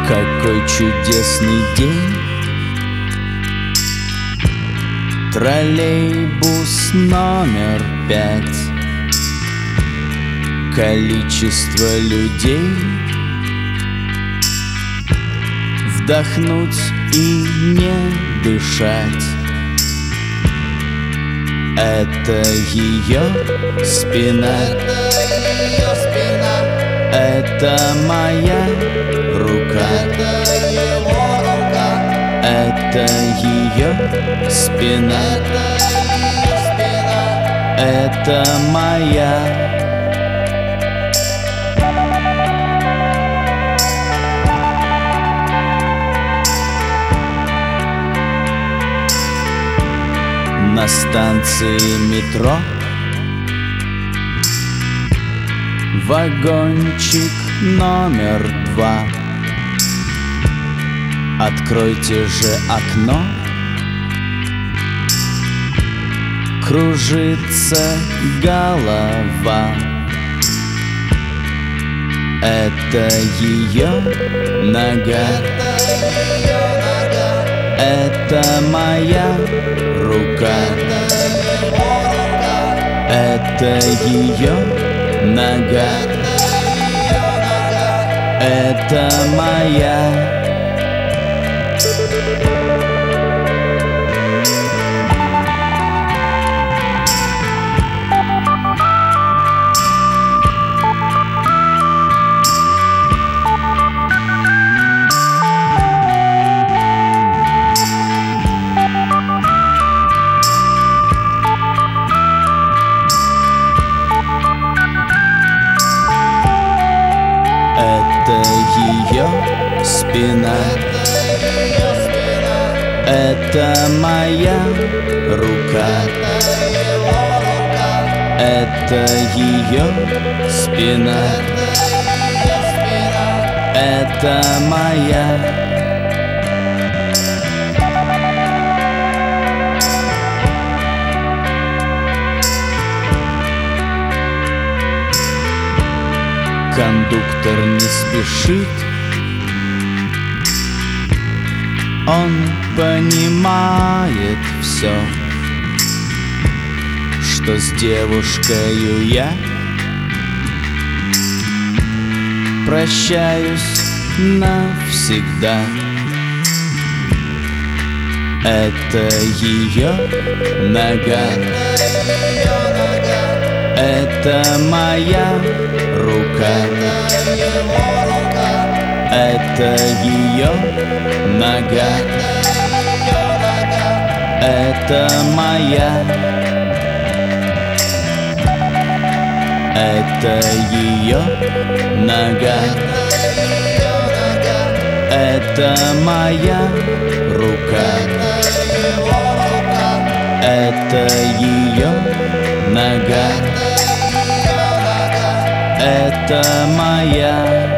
Какой чудесный день! Троллейбус номер 5. Количество людей. Вдохнуть и не дышать. Это ее спина. Это моя рука. Это ее спина. Это моя. На станции метро вагончик номер 2. Откройте же окно. Кружится голова. Это ее нога. Это моя рука. Это ее нога. Это моя. Это ее спина. Это моя рука. Это ее спина. Это моя. Кондуктор не спешит. Он понимает все, что с девушкою я прощаюсь навсегда. Это ее нога. Это моя рука. Это ее нога. Это моя. Это ее нога. Это моя рука. Это ее нога. Это моя.